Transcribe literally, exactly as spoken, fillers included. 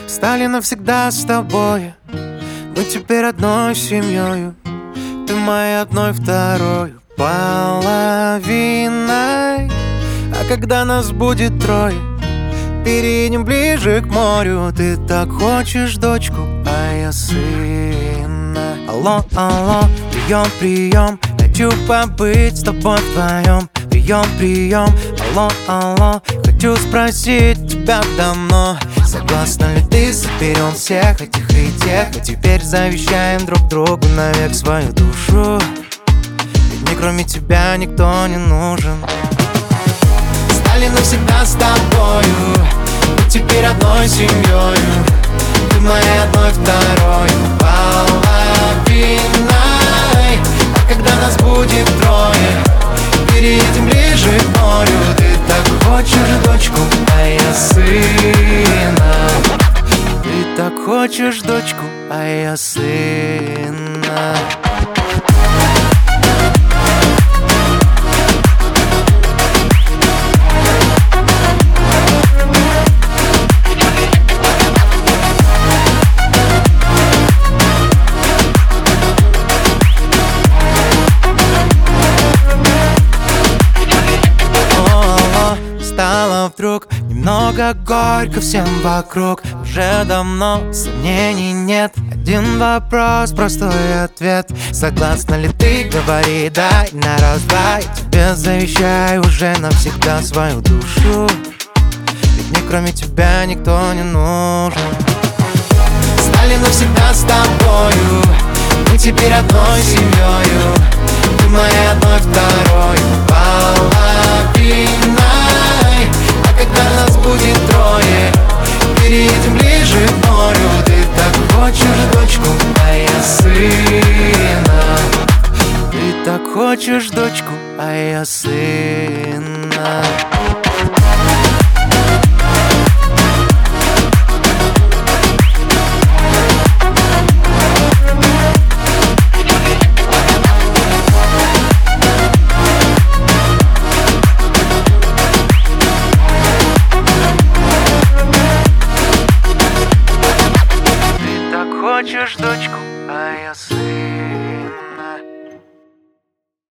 стали навсегда с тобой. Мы теперь одной семьей. Ты моей одной второй половиной. А когда нас будет трое, перейдем ближе к морю. Ты так хочешь дочку, а я сына. Алло, алло, прием, прием. Хочу побыть с тобой вдвоем. Прием, прием, алло, алло. Хочу спросить тебя давно. Согласна ли ты, соберем всех этих и тех, и теперь завещаем друг другу навек свою душу. Ведь мне кроме тебя никто не нужен. Стали навсегда с тобою, мы теперь одной семьей. Ты моей одной второй половиной. А когда нас будет трое, переедем ближе к морю. Ты так хочешь дочку, а я сына. Ты так хочешь дочку, а я сына. Стало вдруг немного горько всем вокруг. Уже давно сомнений нет. Один вопрос, простой ответ. Согласна ли ты, говори дай на раз-два. Я тебе завещаю уже навсегда свою душу. Ведь мне кроме тебя никто не нужен. Стали навсегда с тобою, мы теперь одной семьей. Ты моей одной второй половиной. А когда нас будет трое, переедем ближе к морю. Ты так хочешь дочку, а я сына. Ты так хочешь дочку, а я сына.